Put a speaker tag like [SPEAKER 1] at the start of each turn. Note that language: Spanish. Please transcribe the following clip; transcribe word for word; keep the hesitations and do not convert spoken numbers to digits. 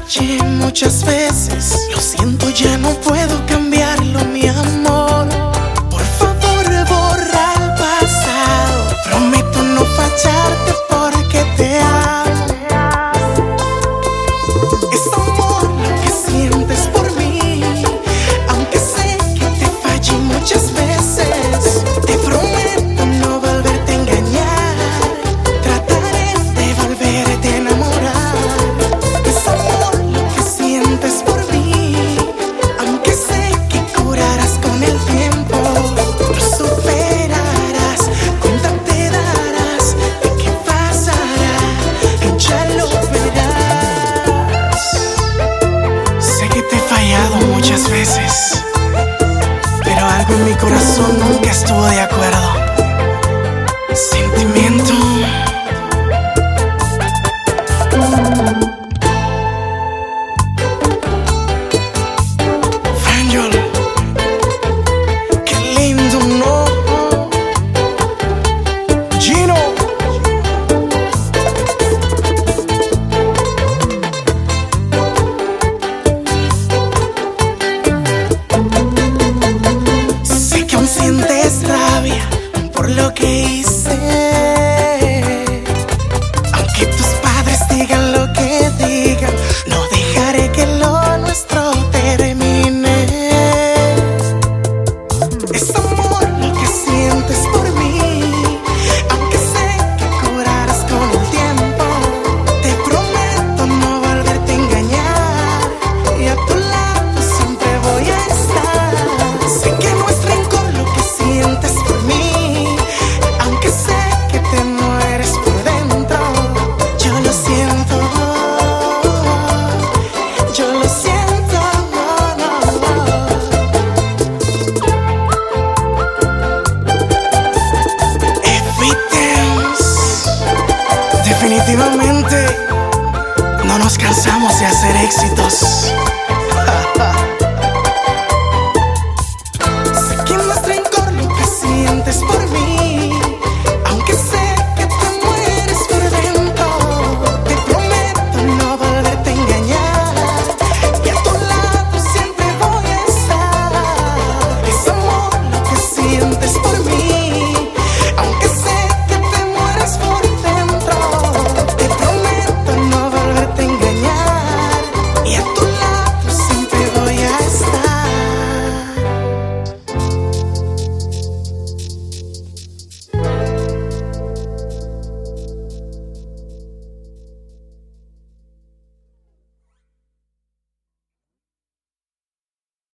[SPEAKER 1] fallé muchas veces. Lo siento, ya no puedo cambiarlo, mi amor. Por favor, borra el pasado. Prometo no fallarte porque te amo. Es amor lo que sientes por mí, aunque sé que te fallé muchas veces. Te prometo no volverte a engañar. Trataré de volverte a enamorar. Es amor lo que sientes por mí, aunque sé que curarás con el tiempo. Lo superarás, cuenta te darás de qué pasará, ya lo verás. Sé que te he fallado muchas veces, pero algo en mi corazón nunca estuvo de acuerdo. Sentimiento. Franjol, qué lindo, ¿no? Gino. Sé que aún sientes rabia por lo que hice, aunque tus padres digan lo que digan, no dejaré que lo nuestro termine. Es amor lo que sientes por mí, aunque sé que curarás con el tiempo. Te prometo no volverte a engañar, y a tu lado siempre voy a estar. Sé que no es rencor lo que sientes por mí, aunque sé que te mueres por dentro. Yo lo siento, yo lo siento, no, no. Evidence. Definitivamente no nos cansamos de hacer éxitos.